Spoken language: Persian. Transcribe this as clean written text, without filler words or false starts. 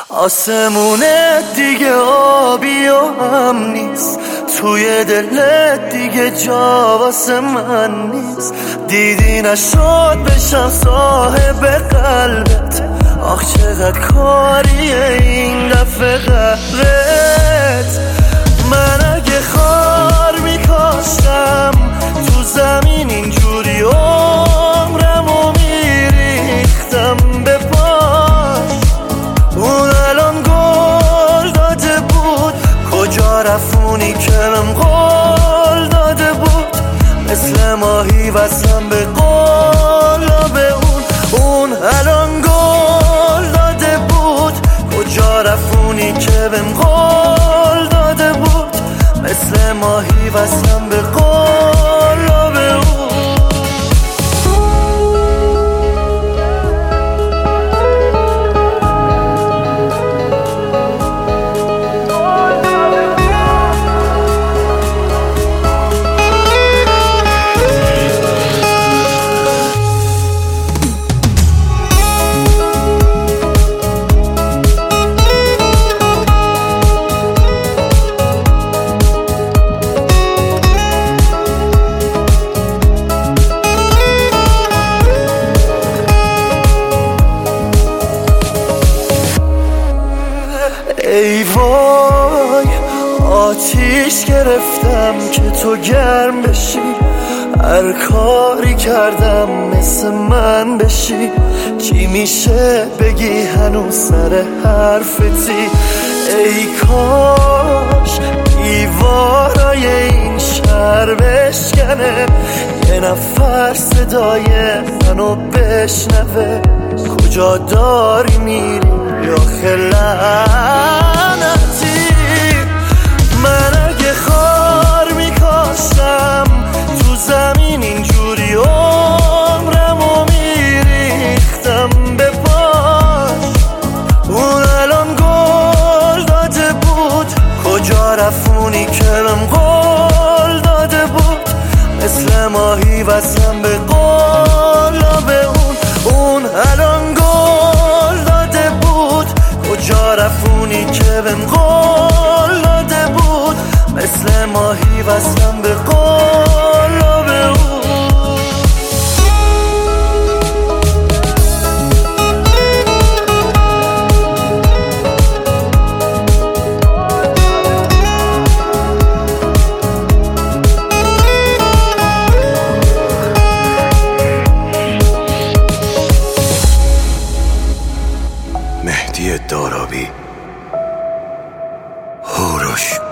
آسمونه دیگه آبی و هم نیست، توی دلت دیگه جا واسه من نیست. دیدی نشد بشم صاحب قلبت، آخ چقدر کاریه این دفعه قهرت. من اگه خار میکاشتم تو زمین اینجوری عمرمو میریختم به پاش. اون الان گل داده بود، کجا رفونی که من قول داده بود. مثل ماهی وصلم به قلاب اون الان گل داده بود. کجا رفونی که بهم قول داده بود. مثل ماهی وصلم به قلاب اون. ای وای آتیش گرفتم که تو گرم بشی، هر کاری کردم مثل من بشی. چی میشه بگی هنوز سر حرفتی؟ ای کاش دیوارای این شهر بشکنه، یه نفر صدای منو بشنوه. کجا داری میری یا خلعنتی؟ من اگه خار میکاشتم تو زمین اینجوری عمرمو میریختم به پاش. اون الان گل داده بود، کجا رفونی که من قول داده بود. مثل ماهی وصلم به قلاب اون الان گل داده بود. کجا رفونی که بهم قول داده بود. مثل ماهی وصلم به قلاب اون. مهدی دارابی، هوروش.